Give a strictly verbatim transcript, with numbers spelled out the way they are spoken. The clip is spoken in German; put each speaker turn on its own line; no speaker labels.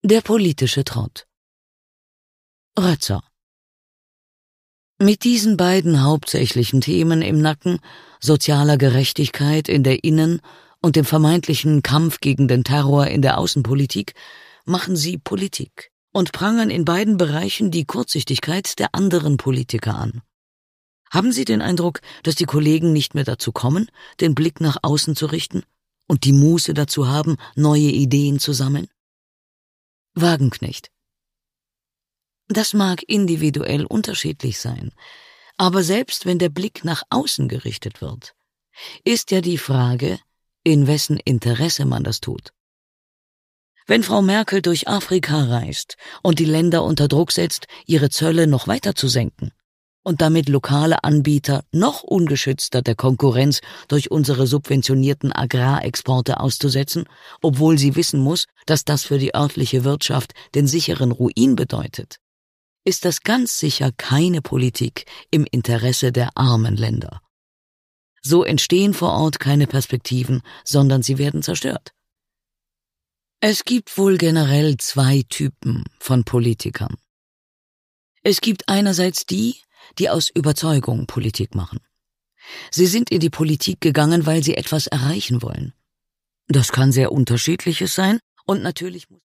Der politische Trott. Rötzer. Mit diesen beiden hauptsächlichen Themen im Nacken, sozialer Gerechtigkeit in der Innen- und dem vermeintlichen Kampf gegen den Terror in der Außenpolitik, machen sie Politik und prangern in beiden Bereichen die Kurzsichtigkeit der anderen Politiker an. Haben Sie den Eindruck, dass die Kollegen nicht mehr dazu kommen, den Blick nach außen zu richten und die Muße dazu haben, neue Ideen zu sammeln? Wagenknecht. Das mag individuell unterschiedlich sein, aber selbst wenn der Blick nach außen gerichtet wird, ist ja die Frage, in wessen Interesse man das tut. Wenn Frau Merkel durch Afrika reist und die Länder unter Druck setzt, ihre Zölle noch weiter zu senken und damit lokale Anbieter noch ungeschützter der Konkurrenz durch unsere subventionierten Agrarexporte auszusetzen, obwohl sie wissen muss, dass das für die örtliche Wirtschaft den sicheren Ruin bedeutet, ist das ganz sicher keine Politik im Interesse der armen Länder. So entstehen vor Ort keine Perspektiven, sondern sie werden zerstört. Es gibt wohl generell zwei Typen von Politikern. Es gibt einerseits die, die aus Überzeugung Politik machen. Sie sind in die Politik gegangen, weil sie etwas erreichen wollen. Das kann sehr Unterschiedliches sein und natürlich muss